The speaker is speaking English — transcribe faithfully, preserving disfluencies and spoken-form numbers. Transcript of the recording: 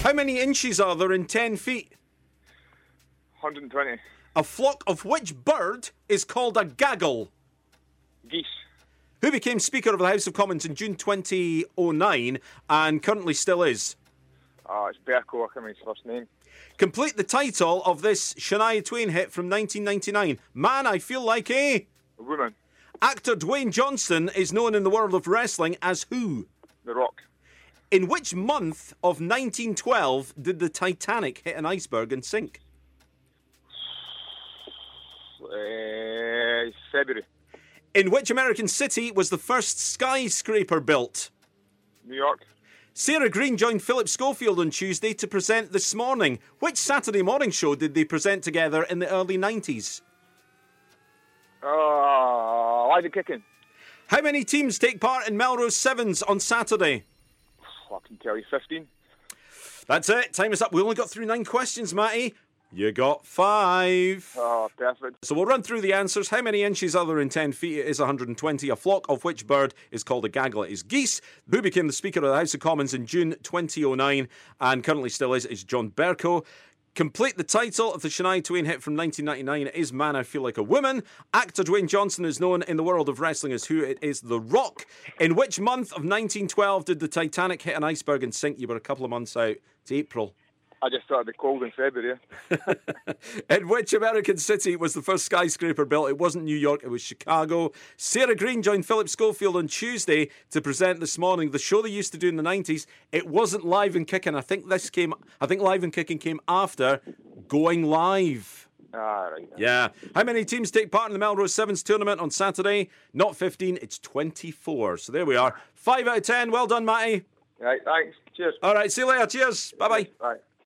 How many inches are there in ten feet? one hundred twenty. A flock of which bird is called a gaggle? Geese. Who became Speaker of the House of Commons in June twenty oh nine and currently still is? Ah, it's Berko, I can't remember his first name. Complete the title of this Shania Twain hit from nineteen ninety-nine. Man, I Feel Like a... A woman. Actor Dwayne Johnson is known in the world of wrestling as who? The Rock. In which month of nineteen twelve did the Titanic hit an iceberg and sink? Uh, February. In which American city was the first skyscraper built? New York. Sarah Greene joined Philip Schofield on Tuesday to present This Morning. Which Saturday morning show did they present together in the early nineties? Uh, Live and Kicking. How many teams take part in Melrose Sevens on Saturday? I can tell you, fifteen. That's it. Time is up. We only got through nine questions, Matty. You got five. Oh, perfect. So we'll run through the answers. How many inches are there in ten feet? It is one hundred twenty. A flock of which bird is called a gaggle? It is geese. Who became the Speaker of the House of Commons in June twenty oh nine and currently still is, is John Bercow. Complete the title of the Shania Twain hit from nineteen ninety-nine. It is Man, I Feel Like a Woman. Actor Dwayne Johnson is known in the world of wrestling as who? It is The Rock. In which month of nineteen twelve did the Titanic hit an iceberg and sink? You were a couple of months out to April. I just thought it'd be cold in February. In which American city was the first skyscraper built? It wasn't New York, it was Chicago. Sarah Greene joined Philip Schofield on Tuesday to present This Morning, the show they used to do in the nineties. It wasn't Live and Kicking. I think this came. I think Live and Kicking came after Going Live. Ah, right. Yeah. How many teams take part in the Melrose Sevens tournament on Saturday? Not fifteen, it's twenty-four. So there we are. Five out of ten. Well done, Matty. Right, thanks. Cheers. All right, see you later. Cheers. Bye-bye. Bye.